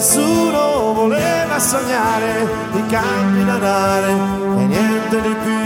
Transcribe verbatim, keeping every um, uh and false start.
nessuno voleva sognare i campi da dare e niente di più